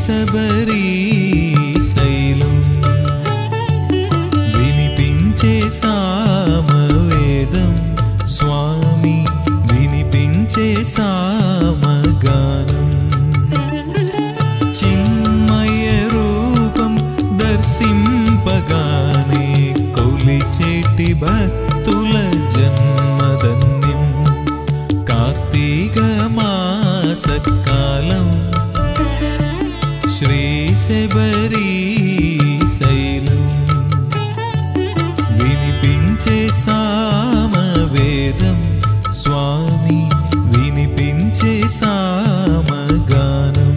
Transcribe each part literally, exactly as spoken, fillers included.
శబరి శైలం వినిపించే సామవేదం స్వామి వినిపించే సామగానం చిన్మయ రూపం దర్శింపగానే కొలిచేటి భక్తుల జన్మధన్యం కార్తీక మాసకాలం శ్రీ శబరి శైలం వినిపించే సామవేదం స్వామి వినిపించే సామగానం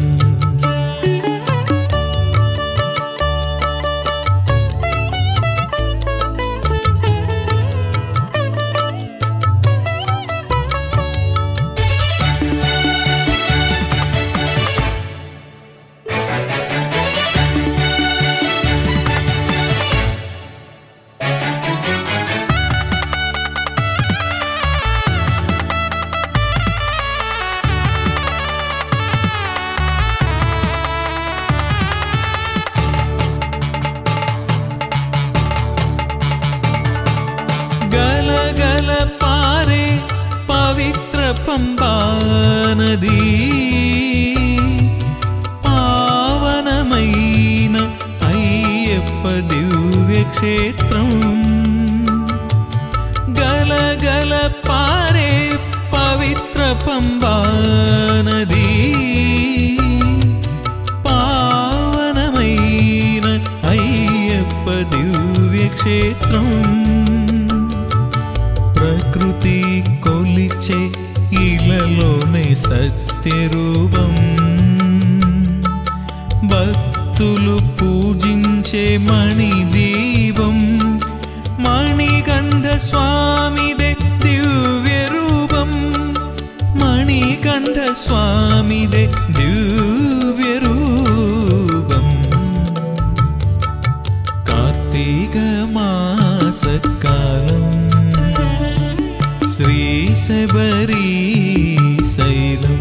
గలగల పారే పవిత్ర పంబా నది పావనమైన అయ్యప్ప దివ్య క్షేత్రం గలగల పారే పవిత్ర పంబా నది పావనమైన అయ్యప్ప దివ్య క్షేత్రం ప్రకృతి కొలిచే ఇలలోనే సత్యరూపం భక్తులు పూజించే మణిదీపం మణికంఠ స్వామిదే దివ్య రూపం మణికంఠ స్వామిదే దివ్య రూపం కార్తీక మాసకాలం శ్రీ శబరి శైలం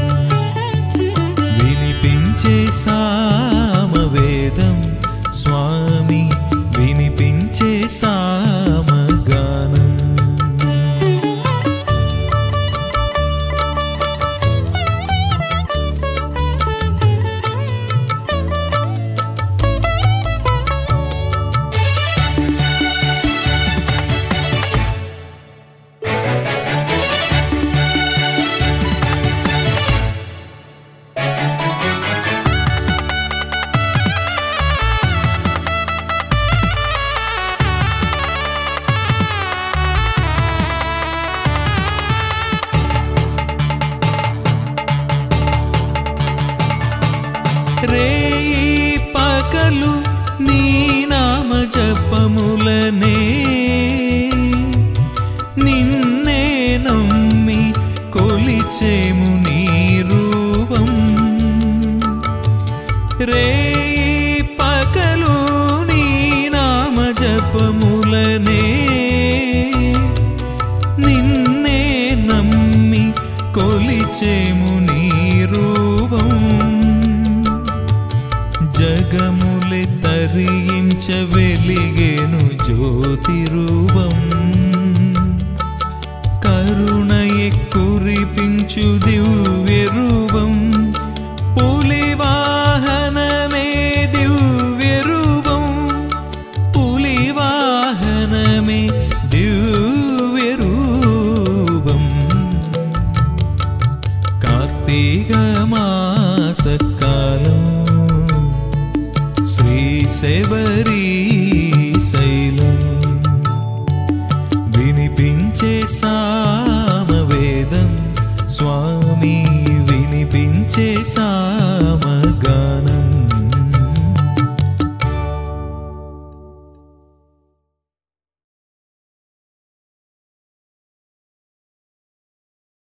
వినిపించే సామవేదం స్వామి వినిపించే సామగానం రేయి పగలు నీ నామ జపములనే నిన్నే నమ్మి కొలిచేము నీ రూపం రేయి పగలు నీ నామ జపములనే నిన్నే నమ్మి కొలిచేము నీ రూపం జగములే తరించ వెలిగేను జ్యోతి రూపం కరుణయే కురిపించు దివ్య రూపం పులి వాహనమే దివ్య రూపం పులి వాహనమే దివ్య రూపం కార్తీక మాసకాలం శ్రీ శబరి శైలం వినిపించే సామవేదం స్వామి వినిపించే సా